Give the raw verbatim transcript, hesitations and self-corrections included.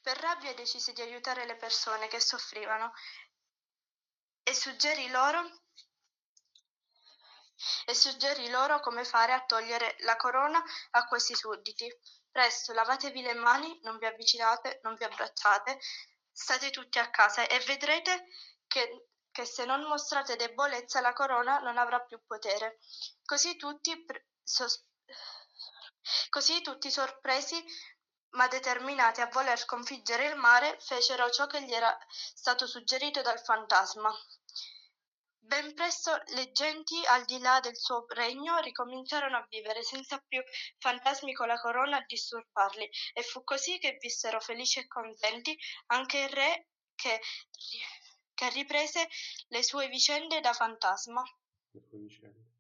Per rabbia decise di aiutare le persone che soffrivano e suggerì loro e suggerì loro come fare a togliere la corona a questi sudditi. Presto, lavatevi le mani, non vi avvicinate, non vi abbracciate, state tutti a casa e vedrete che, che se non mostrate debolezza la corona non avrà più potere. Così tutti, pr- sos- così tutti sorpresi ma determinati a voler sconfiggere il mare, fecero ciò che gli era stato suggerito dal fantasma. Ben presto le genti, al di là del suo regno, ricominciarono a vivere senza più fantasmi con la corona a disturbarli, e fu così che vissero felici e contenti anche il re che, che riprese le sue vicende da fantasma. Le sue vicende.